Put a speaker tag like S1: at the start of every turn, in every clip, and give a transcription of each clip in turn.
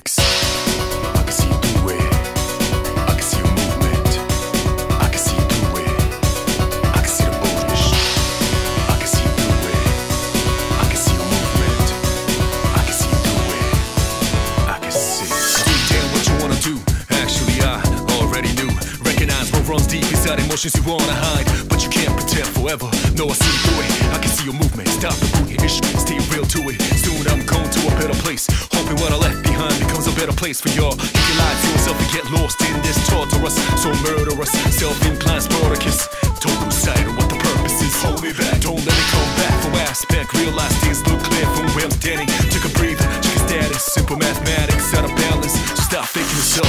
S1: mix. I can see you do it. I can see your movement. I can see you do it. I can see the boldness. I can see you do it. I can see your movement. I can see you do it. I can see. Do damn what you wanna do. Actually, I already knew. Recognize what runs deep inside emotions you wanna hide, but you can't pretend forever. No, I see you do it. I can see your movement. Stop the boogie ish. Stay real to it. Soon I'm going to a better place. Hoping what I left behind becomes a better place for y'all. You can lie to yourself and get lost in this torturous, so murderous, self-inclined Spartacus. Total sight of what the purpose is. Hold me back. Don't let it come back from aspect. Realize things look clear from where I'm standing. Took a breather, check your status. Simple mathematics out of balance. So stop faking yourself.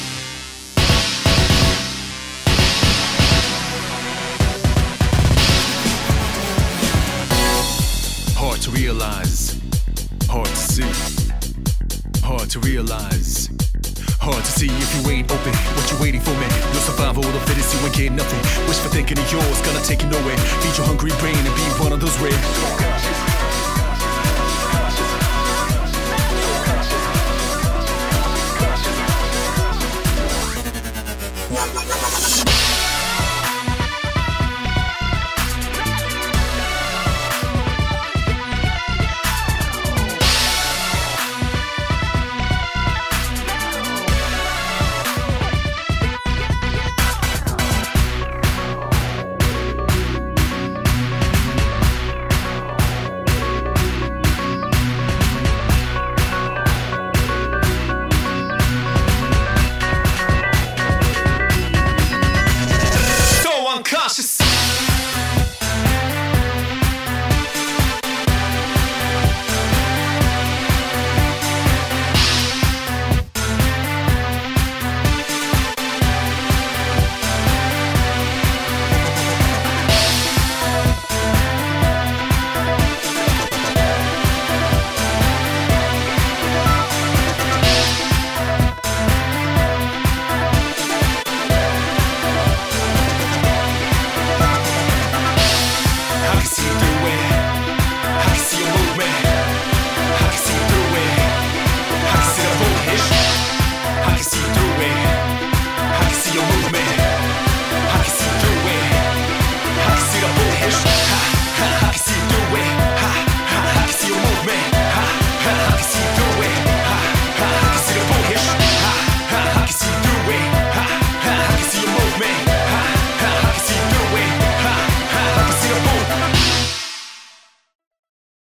S1: Hard to realize, hard to see, hard to realize, hard to see if you ain't open. What you waiting for, man? Your survival of the fittest, you ain't getting nothing. Wish for thinking of yours, gonna take you nowhere. Feed your hungry brain and be one of those rare.